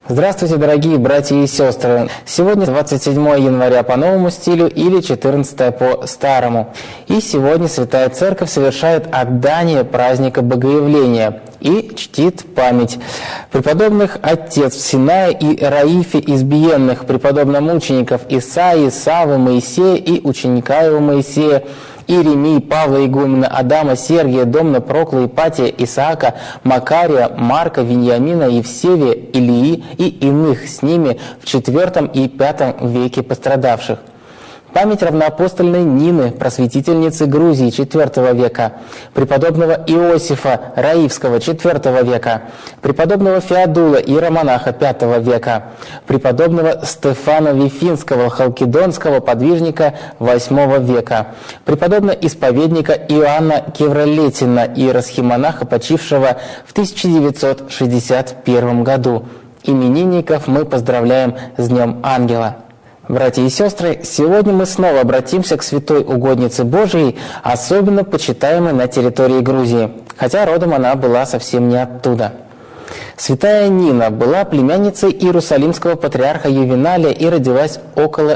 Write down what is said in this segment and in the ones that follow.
Здравствуйте, дорогие братья и сестры! Сегодня 27 января по новому стилю или 14 по старому. И сегодня Святая Церковь совершает отдание праздника Богоявления и чтит память преподобных отец Синая и Раифе избиенных, преподобномучеников Исаии, Савы, Моисея и ученика его Моисея, Иеремии, Павла Игумена, Адама, Сергия, Домна, Прокла, Ипатия, Исаака, Макария, Марка, Виньямина, Евсевия, Илии и иных с ними в IV и V веке пострадавших. Память равноапостольной Нины, просветительницы Грузии IV века, преподобного Иосифа Раивского IV века, преподобного Феодула иеромонаха V века, преподобного Стефана Вифинского халкидонского подвижника VIII века, преподобного исповедника Иоанна Кевролетина иеросхимонаха, почившего в 1961 году. Именинников мы поздравляем с Днем Ангела. Братья и сестры, сегодня мы снова обратимся к святой угоднице Божией, особенно почитаемой на территории Грузии, хотя родом она была совсем не оттуда. Святая Нина была племянницей иерусалимского патриарха Ювеналия и родилась около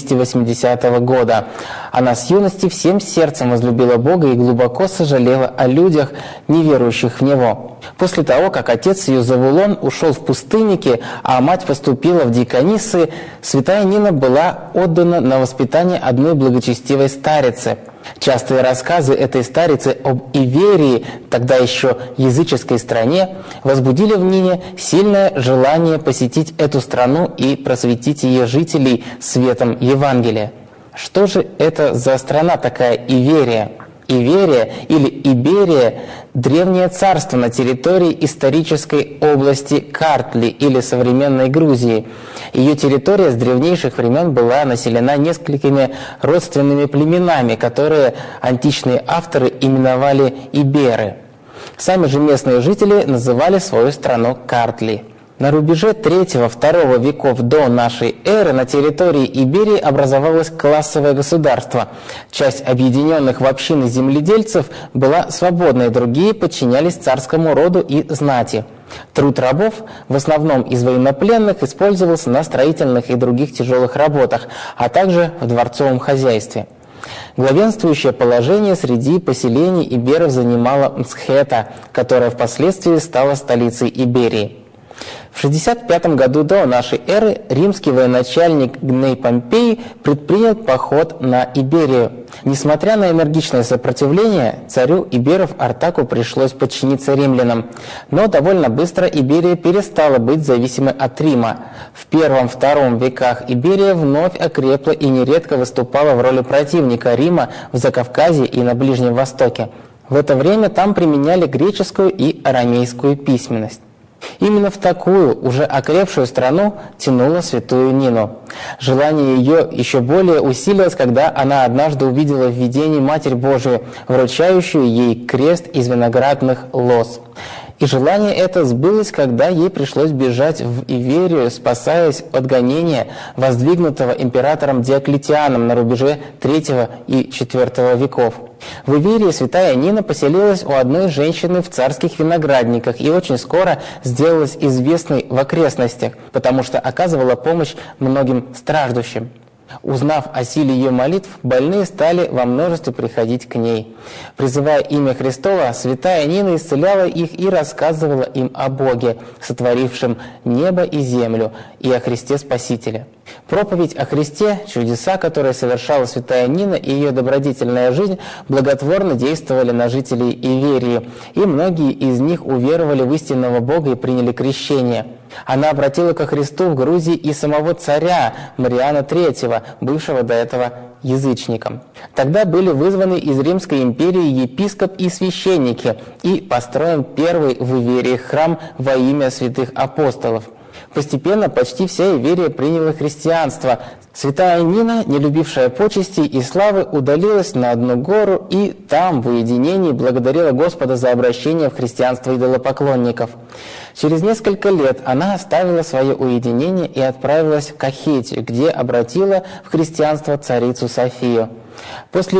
280 года. Она с юности всем сердцем возлюбила Бога и глубоко сожалела о людях, не верующих в Него. После того, как отец ее Завулон ушел в пустынники, а мать поступила в дикониссы, святая Нина была отдана на воспитание одной благочестивой старицы. Частые рассказы этой старицы об Иверии, тогда еще языческой стране, возбудили в Нине сильное желание посетить эту страну и просветить ее жителей светом Евангелия. Что же это за страна такая Иверия? Иверия или Иберия – древнее царство на территории исторической области Картли или современной Грузии. Ее территория с древнейших времен была населена несколькими родственными племенами, которые античные авторы именовали Иберы. Сами же местные жители называли свою страну Картли. На рубеже III-II веков до нашей эры на территории Иберии образовалось классовое государство. Часть объединенных в общины земледельцев была свободной, другие подчинялись царскому роду и знати. Труд рабов, в основном из военнопленных, использовался на строительных и других тяжелых работах, а также в дворцовом хозяйстве. Главенствующее положение среди поселений иберов занимала Мсхета, которая впоследствии стала столицей Иберии. В 65 году до нашей эры римский военачальник Гней Помпей предпринял поход на Иберию. Несмотря на энергичное сопротивление, царю иберов Артаку пришлось подчиниться римлянам. Но довольно быстро Иберия перестала быть зависимой от Рима. В I-II веках Иберия вновь окрепла и нередко выступала в роли противника Рима в Закавказье и на Ближнем Востоке. В это время там применяли греческую и арамейскую письменность. Именно в такую, уже окрепшую страну тянула святую Нину. Желание ее еще более усилилось, когда она однажды увидела в видении Матерь Божию, вручающую ей крест из виноградных лоз. И желание это сбылось, когда ей пришлось бежать в Иверию, спасаясь от гонения, воздвигнутого императором Диоклетианом на рубеже III и IV веков. В Иверии святая Нина поселилась у одной женщины в царских виноградниках и очень скоро сделалась известной в окрестностях, потому что оказывала помощь многим страждущим. Узнав о силе ее молитв, больные стали во множестве приходить к ней. Призывая имя Христово, святая Нина исцеляла их и рассказывала им о Боге, сотворившем небо и землю, и о Христе Спасителе. Проповедь о Христе, чудеса, которые совершала святая Нина, и ее добродетельная жизнь благотворно действовали на жителей Иверии, и многие из них уверовали в истинного Бога и приняли крещение. Она обратила ко Христу в Грузии и самого царя Мариана III, бывшего до этого язычником. Тогда были вызваны из Римской империи епископ и священники, и построен первый в Иверии храм во имя святых апостолов. Постепенно почти вся Иверия приняла христианство. Святая Нина, не любившая почестей и славы, удалилась на одну гору и там, в уединении, благодарила Господа за обращение в христианство идолопоклонников. Через несколько лет она оставила свое уединение и отправилась в Кахетию, где обратила в христианство царицу Софию. После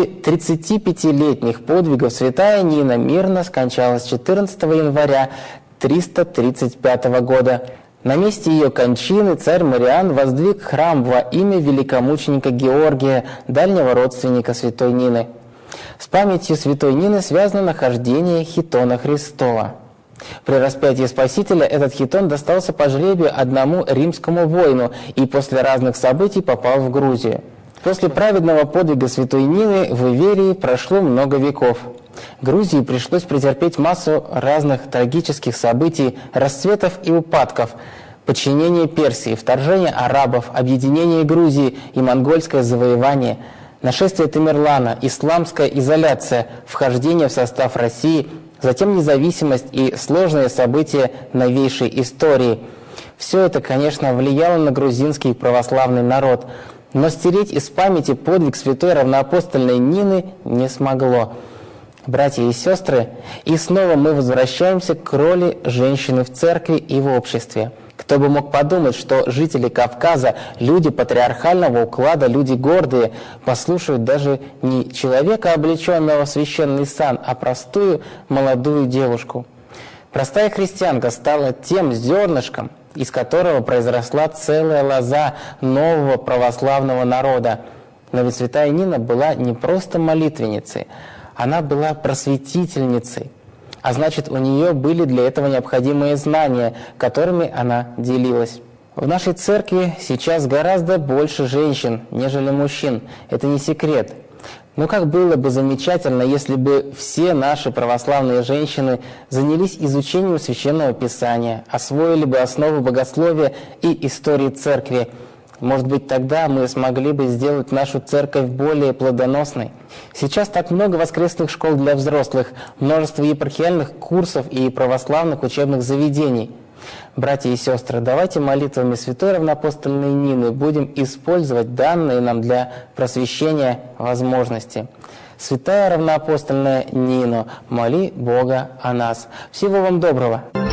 35-летних подвигов святая Нина мирно скончалась 14 января 335 года. На месте ее кончины царь Мариан воздвиг храм во имя великомученика Георгия, дальнего родственника святой Нины. С памятью святой Нины связано нахождение хитона Христова. При распятии Спасителя этот хитон достался по жребию одному римскому воину и после разных событий попал в Грузию. После праведного подвига святой Нины в Иверии прошло много веков. Грузии пришлось претерпеть массу разных трагических событий, расцветов и упадков: подчинение Персии, вторжение арабов, объединение Грузии и монгольское завоевание, нашествие Тамерлана, исламская изоляция, вхождение в состав России, затем независимость и сложные события новейшей истории. Все это, конечно, влияло на грузинский православный народ, но стереть из памяти подвиг святой равноапостольной Нины не смогло. Братья и сестры, и снова мы возвращаемся к роли женщины в церкви и в обществе. Кто бы мог подумать, что жители Кавказа, люди патриархального уклада, люди гордые, послушают даже не человека, облеченного в священный сан, а простую молодую девушку. Простая христианка стала тем зернышком, из которого произросла целая лоза нового православного народа. Но ведь святая Нина была не просто молитвенницей, она была просветительницей, а значит, у нее были для этого необходимые знания, которыми она делилась. В нашей церкви сейчас гораздо больше женщин, нежели мужчин. Это не секрет. Но как было бы замечательно, если бы все наши православные женщины занялись изучением Священного Писания, освоили бы основы богословия и истории церкви. Может быть, тогда мы смогли бы сделать нашу церковь более плодоносной. Сейчас так много воскресных школ для взрослых, множество епархиальных курсов и православных учебных заведений. Братья и сестры, давайте молитвами святой равноапостольной Нины будем использовать данные нам для просвещения возможности. Святая равноапостольная Нина, моли Бога о нас. Всего вам доброго!